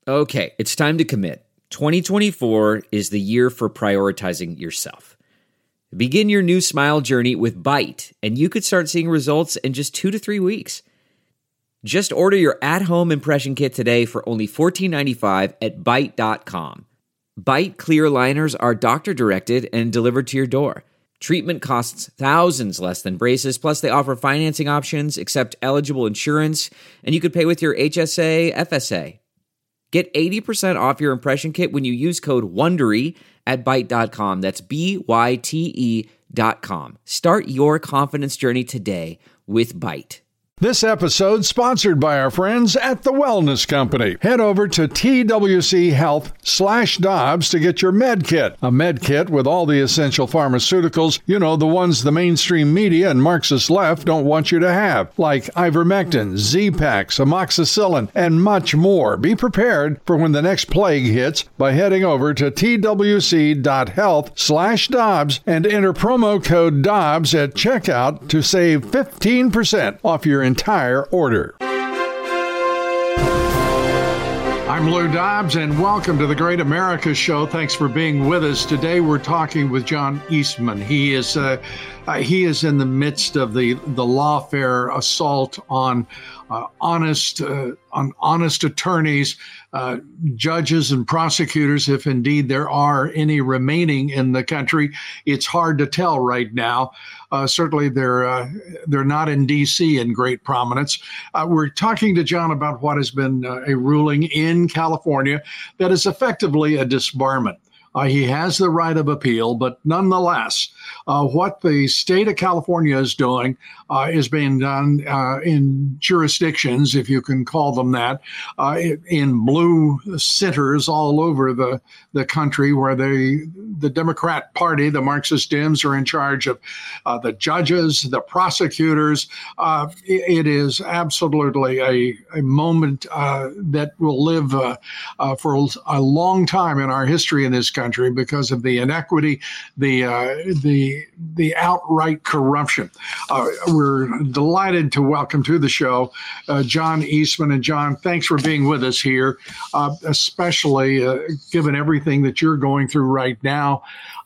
Okay, it's time to commit. 2024 is the year for prioritizing yourself. Begin your new smile journey with Byte, and you could start seeing results in just 2 to 3 weeks. Just order your at-home impression kit today for only $14.95 at Byte.com. Byte clear liners are doctor-directed and delivered to your door. Treatment costs thousands less than braces, plus they offer financing options, accept eligible insurance, and you could pay with your HSA, FSA. Get 80% off your impression kit when you use code WONDERY at Byte.com. That's BYTE.com. Start your confidence journey today with Byte. This episode sponsored by our friends at The Wellness Company. Head over to TWChealth/Dobbs to get your med kit. A med kit with all the essential pharmaceuticals, you know, the ones the mainstream media and Marxist left don't want you to have, like ivermectin, Z-Paks, amoxicillin, and much more. Be prepared for when the next plague hits by heading over to TWC.health/Dobbs and enter promo code Dobbs at checkout to save 15% off your entire order. I'm Lou Dobbs, and welcome to the Great America Show. Thanks for being with us. Today we're talking with John Eastman. He is in the midst of the lawfare assault on honest attorneys, judges and prosecutors, if indeed there are any remaining in the country. It's hard to tell right now. Certainly they're not in D.C. in great prominence. We're talking to John about what has been a ruling in California that is effectively a disbarment. He has the right of appeal, but nonetheless, what the state of California is doing is being done in jurisdictions, if you can call them that, in blue centers all over the country, where the Democrat Party, the Marxist Dems, are in charge of the judges, the prosecutors. It is absolutely a moment that will live for a long time in our history in this country because of the inequity, the outright corruption. We're delighted to welcome to the show John Eastman. And John, thanks for being with us here, especially given everything that you're going through right now.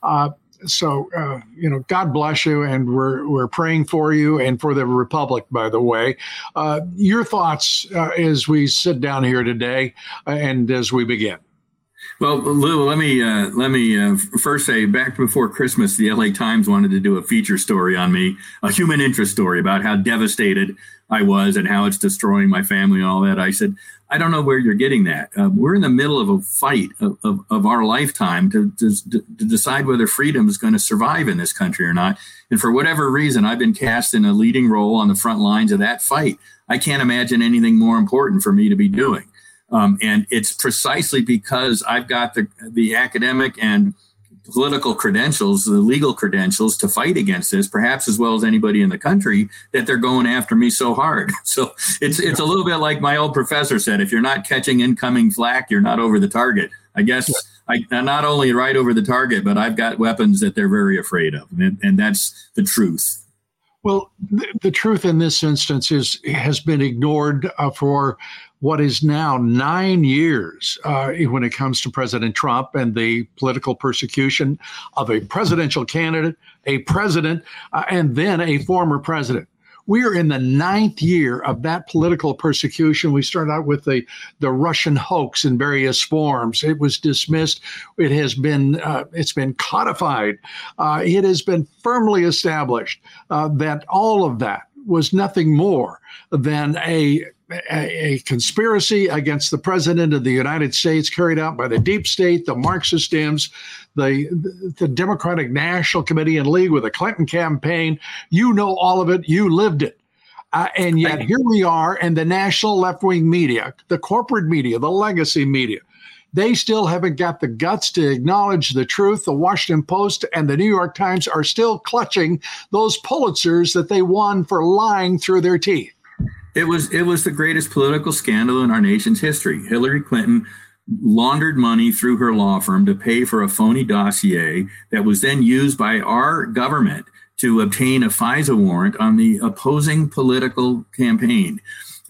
So, God bless you, and we're praying for you and for the Republic, by the way. Your thoughts as we sit down here today and as we begin. Well, Lou, let me first say, back before Christmas, the LA Times wanted to do a feature story on me, a human interest story about how devastated I was and how it's destroying my family and all that. I said, I don't know where you're getting that. We're in the middle of a fight of our lifetime to decide whether freedom is going to survive in this country or not. And for whatever reason, I've been cast in a leading role on the front lines of that fight. I can't imagine anything more important for me to be doing. And it's precisely because I've got the academic and political credentials, the legal credentials to fight against this, perhaps as well as anybody in the country, that they're going after me so hard. So it's a little bit like my old professor said, if you're not catching incoming flak, you're not over the target. I guess I'm not only right over the target, but I've got weapons that they're very afraid of. And that's the truth. Well, the truth in this instance has been ignored for what is now 9 years when it comes to President Trump and the political persecution of a presidential candidate, a president, and then a former president. We are in the 9th year of that political persecution. We started out with the Russian hoax in various forms. It was dismissed. It has been it's been codified. It has been firmly established that all of that was nothing more than a conspiracy against the president of the United States carried out by the deep state, the Marxist Dems, the Democratic National Committee in league with the Clinton campaign. You know all of it. You lived it. And yet here we are, and the national left-wing media, the corporate media, the legacy media, they still haven't got the guts to acknowledge the truth. The Washington Post and the New York Times are still clutching those Pulitzers that they won for lying through their teeth. It was the greatest political scandal in our nation's history. Hillary Clinton laundered money through her law firm to pay for a phony dossier that was then used by our government to obtain a FISA warrant on the opposing political campaign.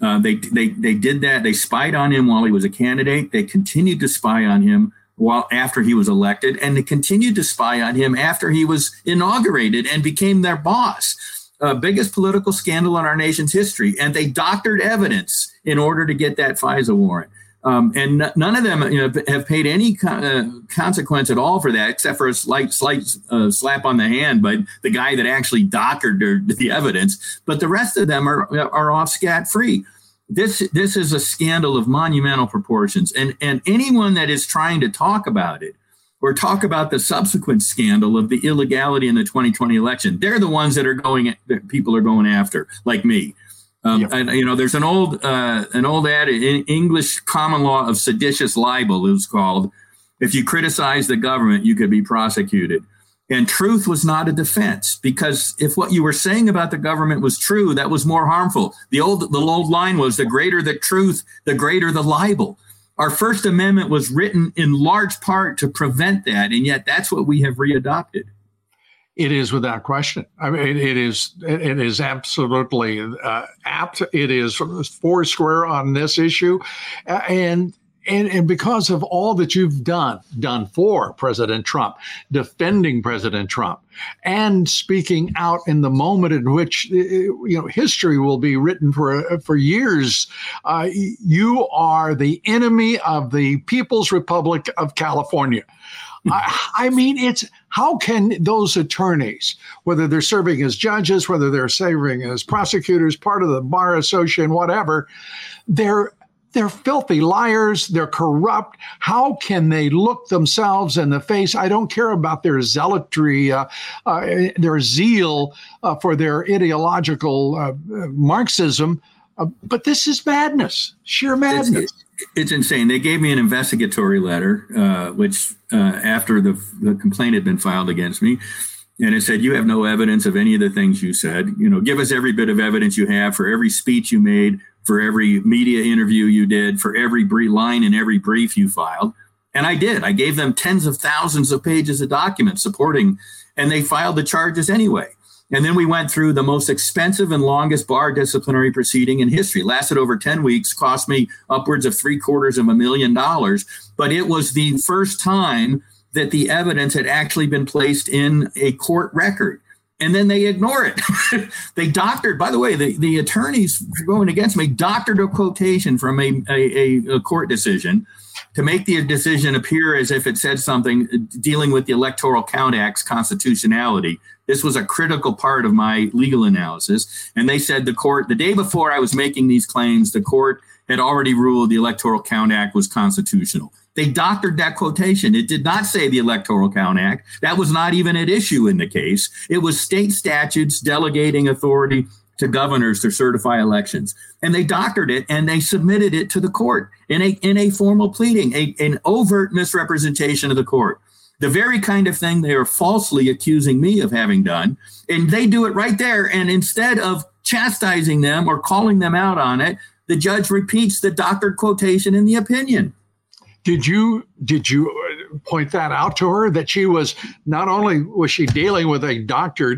They did that. They spied on him while he was a candidate. They continued to spy on him after he was elected, and they continued to spy on him after he was inaugurated and became their boss. Biggest political scandal in our nation's history. And they doctored evidence in order to get that FISA warrant. And none of them have paid any consequence at all for that, except for a slight slap on the hand by the guy that actually doctored the evidence. But the rest of them are off scot-free. This is a scandal of monumental proportions. And anyone that is trying to talk about it or talk about the subsequent scandal of the illegality in the 2020 election, they're the ones that people are going after, like me. And, there's an old ad in English common law of seditious libel, it was called. If you criticize the government, you could be prosecuted. And truth was not a defense, because if what you were saying about the government was true, that was more harmful. The old line was, the greater the truth, the greater the libel. Our First Amendment was written in large part to prevent that, and yet that's what we have readopted. It is without question. I mean, it is absolutely apt. It is foursquare on this issue, and because of all that you've done for President Trump, defending President Trump, and speaking out in the moment in which history will be written for years. You are the enemy of the People's Republic of California. I mean, how can those attorneys, whether they're serving as judges, whether they're serving as prosecutors, part of the Bar Association, whatever, they're filthy liars. They're corrupt. How can they look themselves in the face? I don't care about their zealotry, their zeal for their ideological Marxism, but this is madness, sheer madness. It's insane. They gave me an investigatory letter, which after the complaint had been filed against me, and it said, you have no evidence of any of the things you said. Give us every bit of evidence you have for every speech you made, for every media interview you did, for every line in every brief you filed. And I did. I gave them tens of thousands of pages of documents supporting, and they filed the charges anyway. And then we went through the most expensive and longest bar disciplinary proceeding in history. Lasted over 10 weeks, cost me upwards of $750,000. But it was the first time that the evidence had actually been placed in a court record. And then they ignore it. They doctored, by the way, the attorneys going against me doctored a quotation from a court decision to make the decision appear as if it said something dealing with the Electoral Count Act's constitutionality. This was a critical part of my legal analysis. And they said the day before I was making these claims, the court had already ruled the Electoral Count Act was constitutional. They doctored that quotation. It did not say the Electoral Count Act. That was not even at issue in the case. It was state statutes delegating authority to governors to certify elections. And they doctored it and they submitted it to the court in a formal pleading, an overt misrepresentation of the court. The very kind of thing they are falsely accusing me of having done. And they do it right there. And instead of chastising them or calling them out on it, the judge repeats the doctored quotation in the opinion. Did you point that out to her, that she was, not only was she dealing with a doctored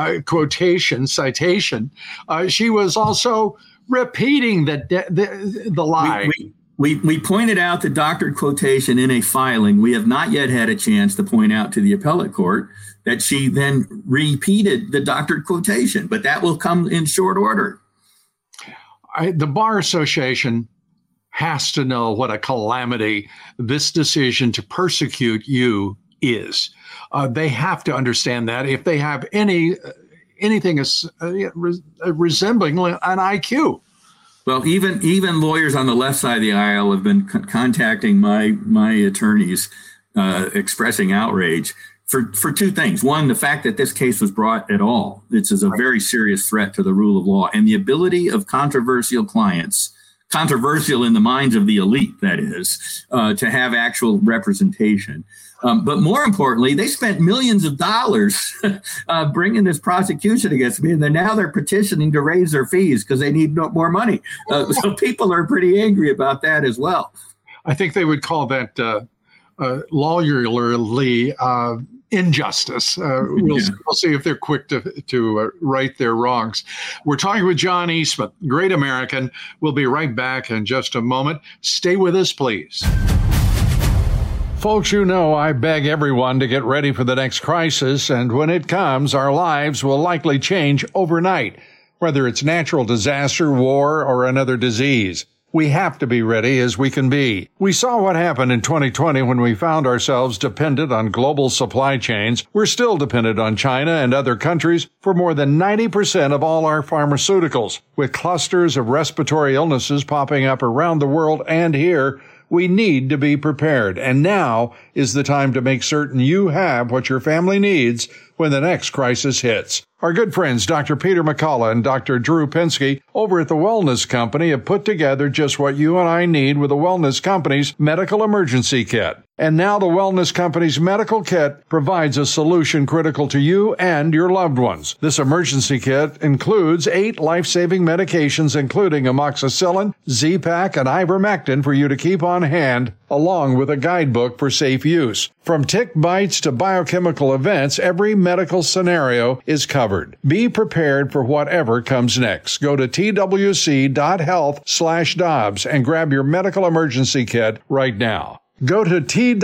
citation, she was also repeating the lie? We pointed out the doctored quotation in a filing. We have not yet had a chance to point out to the appellate court that she then repeated the doctored quotation, but that will come in short order. The Bar Association has to know what a calamity this decision to persecute you is. They have to understand that if they have anything resembling an IQ. Well, even lawyers on the left side of the aisle have been contacting my attorneys, expressing outrage for two things. One, the fact that this case was brought at all. This is a very serious threat to the rule of law, and the ability of controversial clients, controversial in the minds of the elite, that is, to have actual representation. But more importantly, they spent millions of dollars bringing this prosecution against me, and now they're petitioning to raise their fees because they need more money. So people are pretty angry about that as well. I think they would call that lawyerly injustice. We'll see if they're quick to right their wrongs. We're talking with John Eastman, great American. We'll be right back in just a moment. Stay with us, please. Folks, you know I beg everyone to get ready for the next crisis, and when it comes, our lives will likely change overnight, whether it's natural disaster, war, or another disease. We have to be ready as we can be. We saw what happened in 2020 when we found ourselves dependent on global supply chains. We're still dependent on China and other countries for more than 90% of all our pharmaceuticals. With clusters of respiratory illnesses popping up around the world and here, we need to be prepared. And now is the time to make certain you have what your family needs when the next crisis hits. Our good friends, Dr. Peter McCullough and Dr. Drew Pinsky over at the Wellness Company have put together just what you and I need with the Wellness Company's Medical Emergency Kit. And now the Wellness Company's medical kit provides a solution critical to you and your loved ones. This emergency kit includes 8 life-saving medications, including amoxicillin, Z-Pak, and ivermectin for you to keep on hand, along with a guidebook for safe use. From tick bites to biochemical events, every medical scenario is covered. Be prepared for whatever comes next. Go to twc.health/Dobbs and grab your medical emergency kit right now. Go to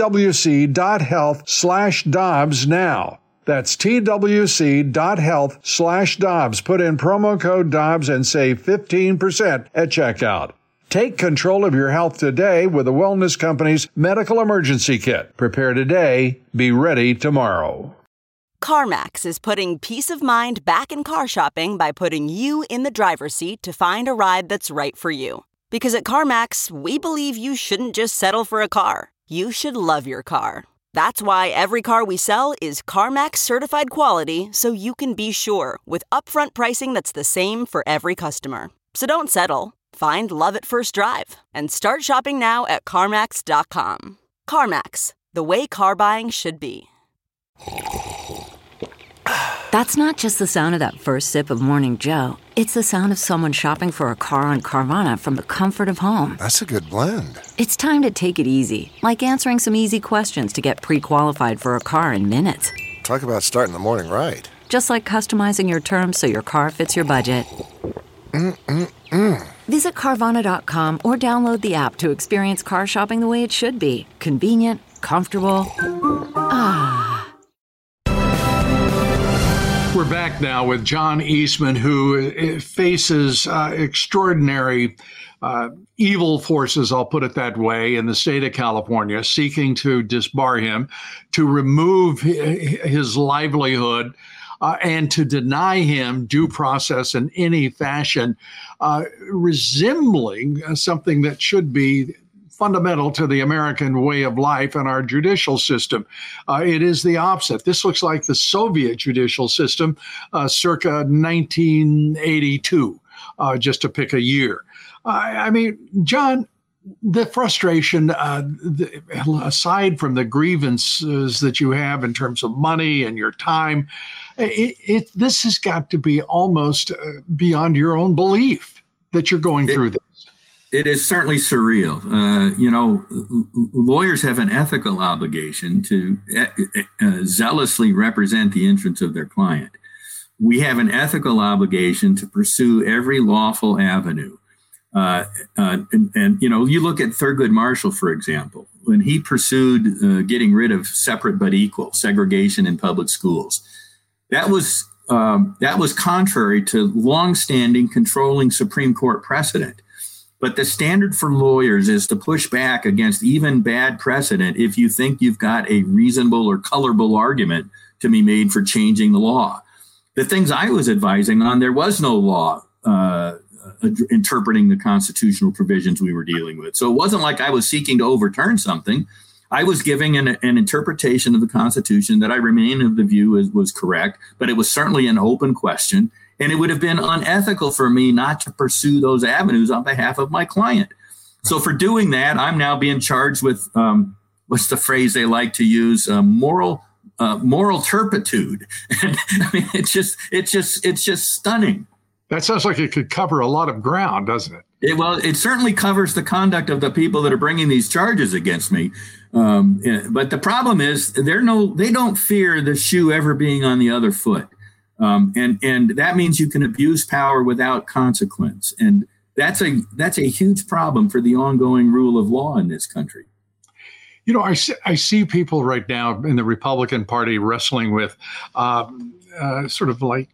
twc.health/Dobbs now. That's twc.health/Dobbs. Put in promo code Dobbs and save 15% at checkout. Take control of your health today with the Wellness Company's Medical Emergency Kit. Prepare today, be ready tomorrow. CarMax is putting peace of mind back in car shopping by putting you in the driver's seat to find a ride that's right for you. Because at CarMax, we believe you shouldn't just settle for a car. You should love your car. That's why every car we sell is CarMax certified quality, so you can be sure with upfront pricing that's the same for every customer. So don't settle. Find love at first drive and start shopping now at CarMax.com. CarMax, the way car buying should be. That's not just the sound of that first sip of Morning Joe. It's the sound of someone shopping for a car on Carvana from the comfort of home. That's a good blend. It's time to take it easy, like answering some easy questions to get pre-qualified for a car in minutes. Talk about starting the morning right. Just like customizing your terms so your car fits your budget. Visit Carvana.com or download the app to experience car shopping the way it should be. Convenient, comfortable. We're back now with John Eastman, who faces extraordinary evil forces, I'll put it that way, in the state of California, seeking to disbar him, to remove his livelihood, and to deny him due process in any fashion, resembling something that should be fundamental to the American way of life and our judicial system. It is the opposite. This looks like the Soviet judicial system circa 1982, just to pick a year. I mean, John, the frustration, aside from the grievances that you have in terms of money and your time, this has got to be almost beyond your own belief that you're going through this. It is certainly surreal. Lawyers have an ethical obligation to zealously represent the interests of their client. We have an ethical obligation to pursue every lawful avenue. You look at Thurgood Marshall, for example, when he pursued getting rid of separate but equal segregation in public schools. That was contrary to longstanding controlling Supreme Court precedent. But the standard for lawyers is to push back against even bad precedent if you think you've got a reasonable or colorable argument to be made for changing the law. The things I was advising on, there was no law interpreting the constitutional provisions we were dealing with. So it wasn't like I was seeking to overturn something. I was giving an interpretation of the Constitution that I remain of the view was correct, but it was certainly an open question. And it would have been unethical for me not to pursue those avenues on behalf of my client. So for doing that, I'm now being charged with what's the phrase they like to use? Moral turpitude. And, I mean, it's just stunning. That sounds like it could cover a lot of ground, doesn't it? It certainly covers the conduct of the people that are bringing these charges against me. But the problem is they don't fear the shoe ever being on the other foot. And that means you can abuse power without consequence. And that's a huge problem for the ongoing rule of law in this country. I see people right now in the Republican Party wrestling with sort of like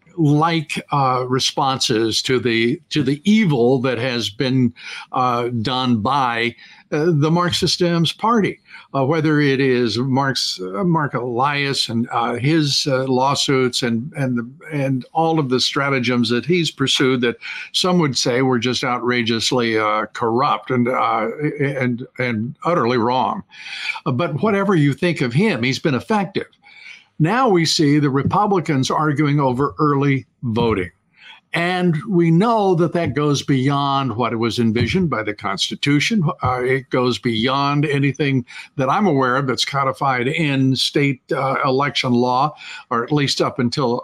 responses to the evil that has been done by the Marxist Dems party, whether it is Mark Elias and his lawsuits and all of the stratagems that he's pursued that some would say were just outrageously corrupt and utterly wrong. But whatever you think of him, he's been effective. Now we see the Republicans arguing over early voting. And we know that goes beyond what was envisioned by the Constitution. It goes beyond anything that I'm aware of that's codified in state election law, or at least up until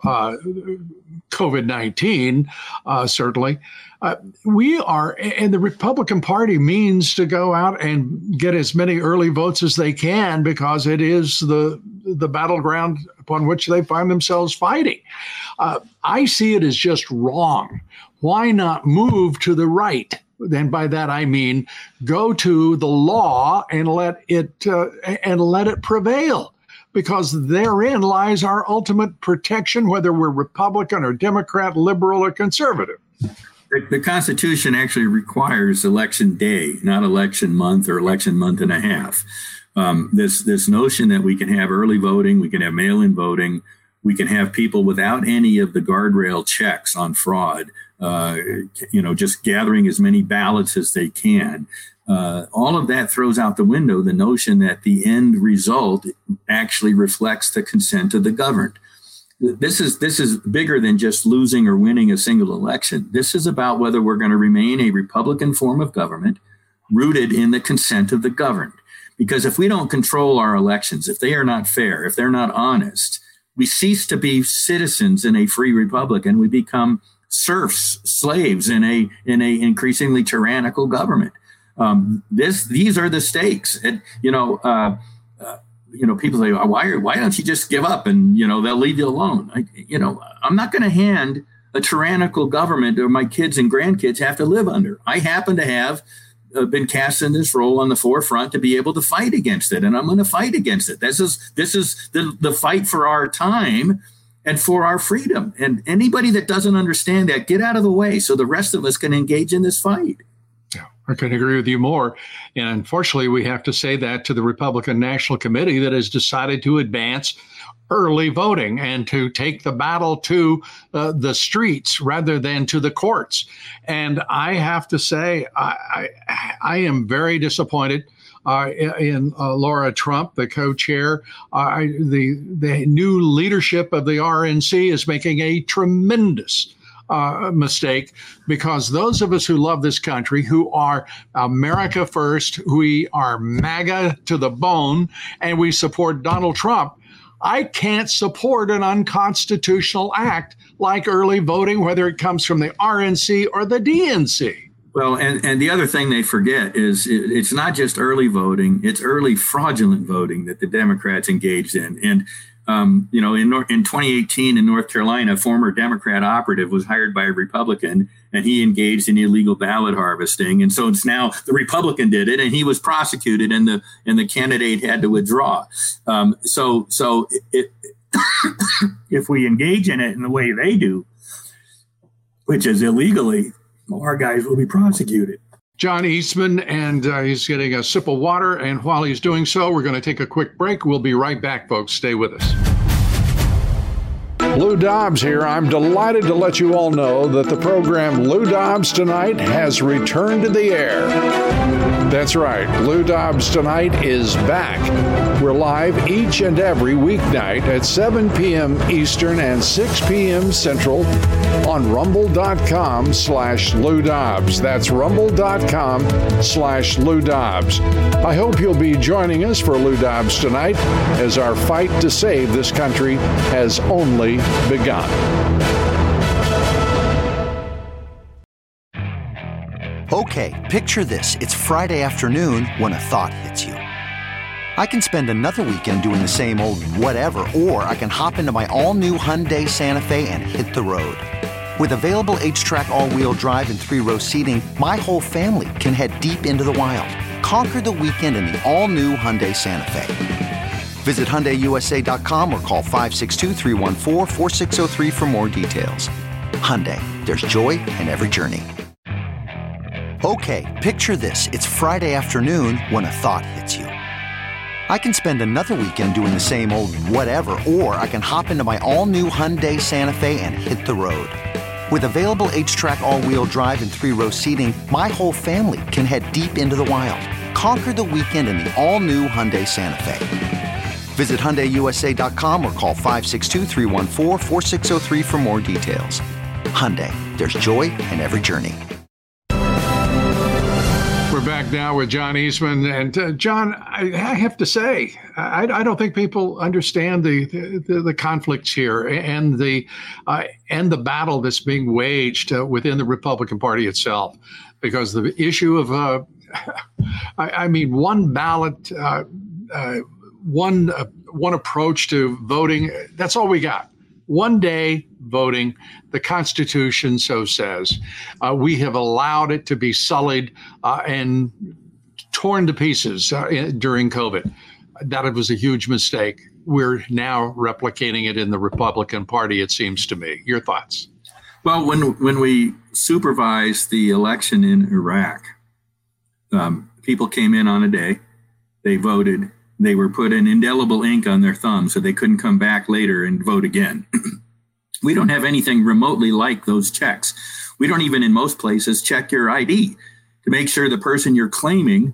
COVID-19, certainly. We are, and the Republican Party means to go out and get as many early votes as they can because it is the battleground upon which they find themselves fighting. I see it as just wrong. Why not move to the right? And by that I mean go to the law and let it prevail, because therein lies our ultimate protection, whether we're Republican or Democrat, liberal or conservative. The Constitution actually requires election day, not election month or election month and a half. This notion that we can have early voting, we can have mail-in voting, we can have people without any of the guardrail checks on fraud, just gathering as many ballots as they can. All of that throws out the window the notion that the end result actually reflects the consent of the governed. This is bigger than just losing or winning a single election. This is about whether we're going to remain a Republican form of government rooted in the consent of the governed. Because if we don't control our elections, if they are not fair, if they're not honest, we cease to be citizens in a free republic and we become serfs, slaves in a increasingly tyrannical government. These are the stakes. And, people say, why don't you just give up and, they'll leave you alone. I'm not going to hand a tyrannical government or my kids and grandkids have to live under. I happen to have been cast in this role on the forefront to be able to fight against it. And I'm going to fight against it. This is the fight for our time and for our freedom. And anybody that doesn't understand that, get out of the way so the rest of us can engage in this fight. I couldn't agree with you more. And unfortunately, we have to say that to the Republican National Committee that has decided to advance early voting and to take the battle to the streets rather than to the courts. And I have to say, I am very disappointed in Laura Trump, the co-chair. The new leadership of the RNC is making a tremendous mistake, because those of us who love this country, who are America first, we are MAGA to the bone, and we support Donald Trump, I can't support an unconstitutional act like early voting, whether it comes from the RNC or the DNC. Well, and the other thing they forget is it's not just early voting, it's early fraudulent voting that the Democrats engaged in. And in 2018 in North Carolina, a former Democrat operative was hired by a Republican, and he engaged in illegal ballot harvesting. And so it's now the Republican did it, and he was prosecuted, and the candidate had to withdraw. So if we engage in it in the way they do, which is illegally, our guys will be prosecuted. John Eastman, and he's getting a sip of water. And while he's doing so, we're going to take a quick break. We'll be right back, folks. Stay with us. Lou Dobbs here. I'm delighted to let you all know that the program Lou Dobbs Tonight has returned to the air. That's right. Lou Dobbs Tonight is back. We're live each and every weeknight at 7 p.m. Eastern and 6 p.m. Central on rumble.com/Lou Dobbs. That's rumble.com/Lou Dobbs. I hope you'll be joining us for Lou Dobbs Tonight, as our fight to save this country has only begun. Okay, Okay, picture this. It's Friday afternoon when a thought hits you. I can spend another weekend doing the same old whatever, or I can hop into my all-new Hyundai Santa Fe and hit the road. With available H-Track all-wheel drive and 3-row seating, my whole family can head deep into the wild. Conquer the weekend in the all-new Hyundai Santa Fe. Visit HyundaiUSA.com or call 562-314-4603 for more details. Hyundai, there's joy in every journey. Okay, picture this. It's Friday afternoon when a thought hits you. I can spend another weekend doing the same old whatever, or I can hop into my all-new Hyundai Santa Fe and hit the road. With available H-Track all-wheel drive and 3-row seating, my whole family can head deep into the wild. Conquer the weekend in the all-new Hyundai Santa Fe. Visit HyundaiUSA.com or call 562-314-4603 for more details. Hyundai, there's joy in every journey. We're back now with John Eastman. And John, I have to say, I don't think people understand the conflicts here and the battle that's being waged within the Republican Party itself. Because the issue of, one ballot, one approach to voting, that's all we got. One day voting, the Constitution so says. We have allowed it to be sullied and torn to pieces during COVID. That was a huge mistake. We're now replicating it in the Republican Party, it seems to me. Your thoughts? Well, when we supervised the election in Iraq, people came in on a day, they voted. They were put in indelible ink on their thumb so they couldn't come back later and vote again. We don't have anything remotely like those checks. We don't even in most places check your ID to make sure the person you're claiming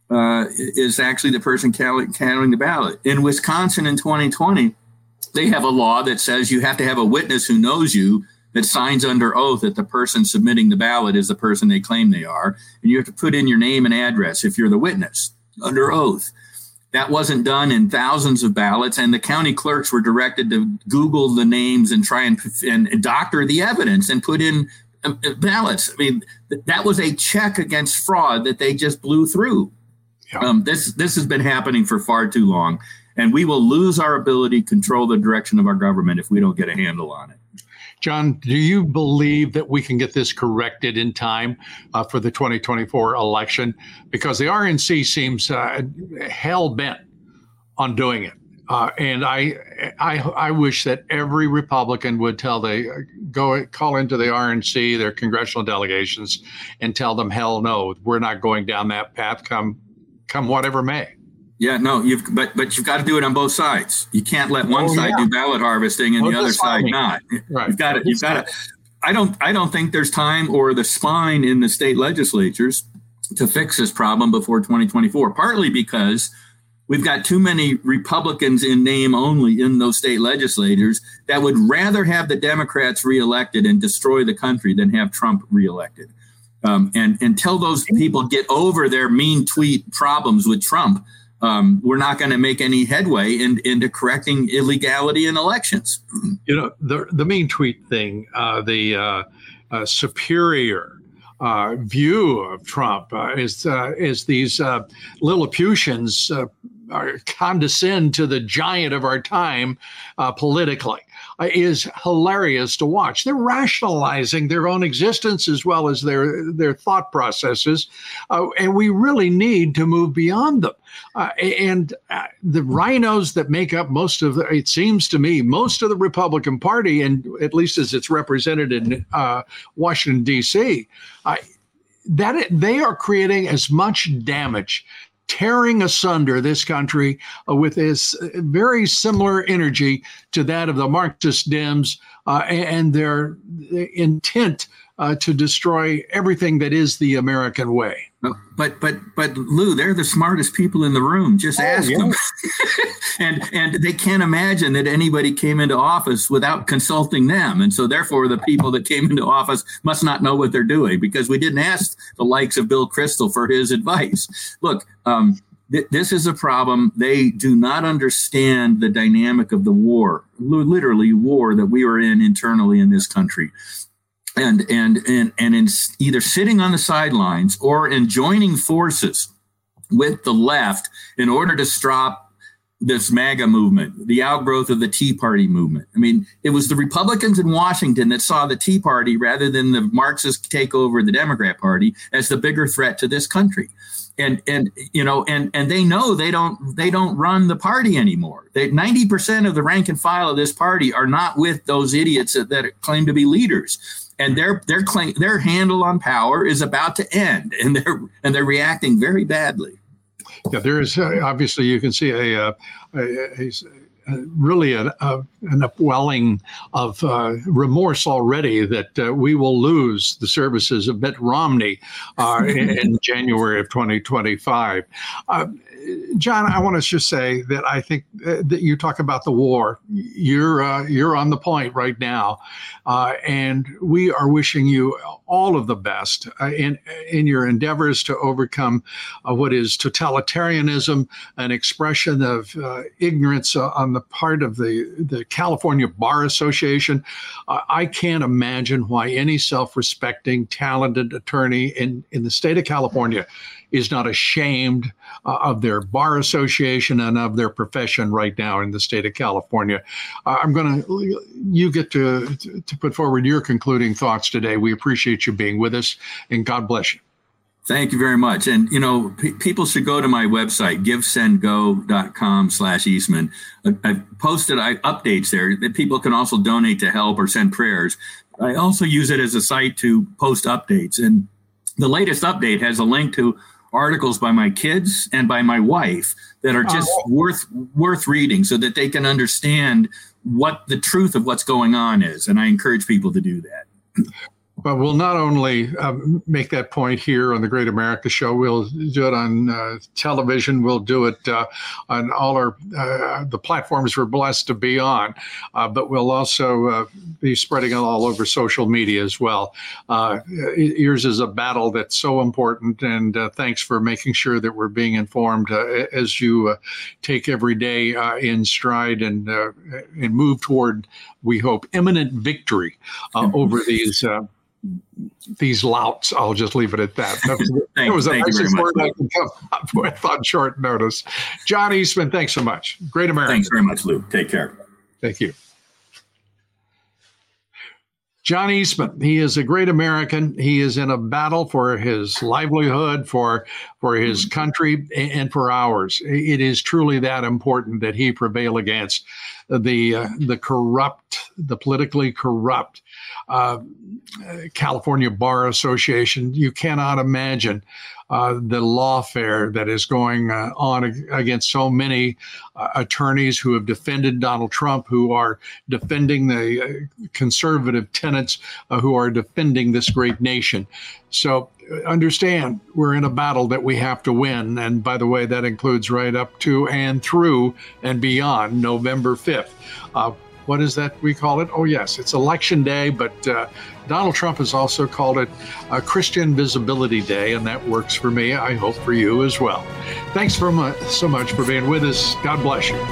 is actually the person counting the ballot. In Wisconsin in 2020, they have a law that says you have to have a witness who knows you that signs under oath that the person submitting the ballot is the person they claim they are. And you have to put in your name and address if you're the witness under oath. That wasn't done in thousands of ballots, and the county clerks were directed to Google the names and try and doctor the evidence and put in ballots. I mean, that was a check against fraud that they just blew through. Yeah. This has been happening for far too long, and we will lose our ability to control the direction of our government if we don't get a handle on it. John, do you believe that we can get this corrected in time for the 2024 election? Because the RNC seems hell-bent on doing it. And I wish that every Republican would call into the RNC, their congressional delegations, and tell them, hell no, we're not going down that path come whatever may. Yeah, no, but you've got to do it on both sides. You can't let one side do ballot harvesting and the other side not. Right. You've got to. I don't think there's time or the spine in the state legislatures to fix this problem before 2024. Partly because we've got too many Republicans in name only in those state legislators that would rather have the Democrats reelected and destroy the country than have Trump reelected. And until those people get over their mean tweet problems with Trump, we're not going to make any headway into correcting illegality in elections. You know, the mean tweet thing, the superior view of Trump is these Lilliputians condescend to the giant of our time politically. Is hilarious to watch. They're rationalizing their own existence as well as their thought processes, and we really need to move beyond them. And the rhinos that make up it seems to me, most of the Republican Party, and at least as it's represented in Washington, D.C., that they are creating as much damage, tearing asunder this country with this very similar energy to that of the Marxist Dems and their intent to destroy everything that is the American way. But Lou, they're the smartest people in the room. Just ask them. and they can't imagine that anybody came into office without consulting them. And so therefore the people that came into office must not know what they're doing, because we didn't ask the likes of Bill Kristol for his advice. Look, this is a problem. They do not understand the dynamic of the war, literally war that we are in internally in this country. and in either sitting on the sidelines or in joining forces with the left in order to stop this MAGA movement, the outgrowth of the Tea Party movement. I mean, it was the Republicans in Washington that saw the Tea Party rather than the Marxist takeover of the Democrat Party as the bigger threat to this country. And they know they don't run the party anymore. 90% of the rank and file of this party are not with those idiots that claim to be leaders. And their handle on power is about to end, and they're reacting very badly. Yeah, there is obviously you can see really an upwelling of remorse already that we will lose the services of Mitt Romney in January of 2025. John, I want to just say that I think that you talk about the war. You're on the point right now, and we are wishing you all of the best in your endeavors to overcome what is totalitarianism, an expression of ignorance on the part of the California Bar Association. I can't imagine why any self-respecting, talented attorney in the state of California is not ashamed of their bar association and of their profession right now in the state of California. You get to put forward your concluding thoughts today. We appreciate you being with us, and God bless you. Thank you very much. And, people should go to my website, givesendgo.com/Eastman. I've posted updates there that people can also donate to help or send prayers. I also use it as a site to post updates. And the latest update has a link to articles by my kids and by my wife that are just worth reading so that they can understand what the truth of what's going on is. And I encourage people to do that. Well, we'll not only make that point here on the Great America Show, we'll do it on television. We'll do it on all the platforms we're blessed to be on. But we'll also be spreading it all over social media as well. Yours is a battle that's so important, and thanks for making sure that we're being informed as you take every day in stride and move toward, we hope, imminent victory over these louts. I'll just leave it at that. That was the nicest word I could come up with on short notice. John Eastman, thanks so much. Great America. Thanks very much, Lou. Take care. Thank you. John Eastman, he is a great American. He is in a battle for his livelihood, for his country, and for ours. It is truly that important that he prevail against the corrupt, the politically corrupt California Bar Association. You cannot imagine the lawfare that is going on against so many attorneys who have defended Donald Trump, who are defending the conservative tenets, who are defending this great nation. So understand, we're in a battle that we have to win. And by the way, that includes right up to and through and beyond November 5th. What is that we call it? Oh, yes, it's Election Day, but Donald Trump has also called it Christian Visibility Day, and that works for me. I hope for you as well. Thanks so much for being with us. God bless you.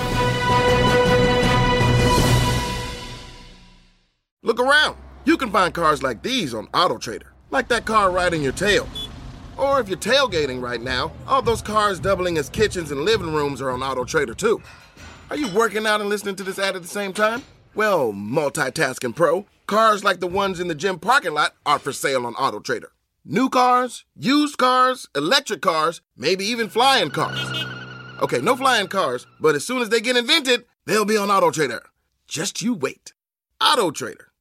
Look around. You can find cars like these on AutoTrader, like that car riding your tail. Or if you're tailgating right now, all those cars doubling as kitchens and living rooms are on AutoTrader too. Are you working out and listening to this ad at the same time? Well, multitasking pro, cars like the ones in the gym parking lot are for sale on AutoTrader. New cars, used cars, electric cars, maybe even flying cars. Okay, no flying cars, but as soon as they get invented, they'll be on AutoTrader. Just you wait. AutoTrader.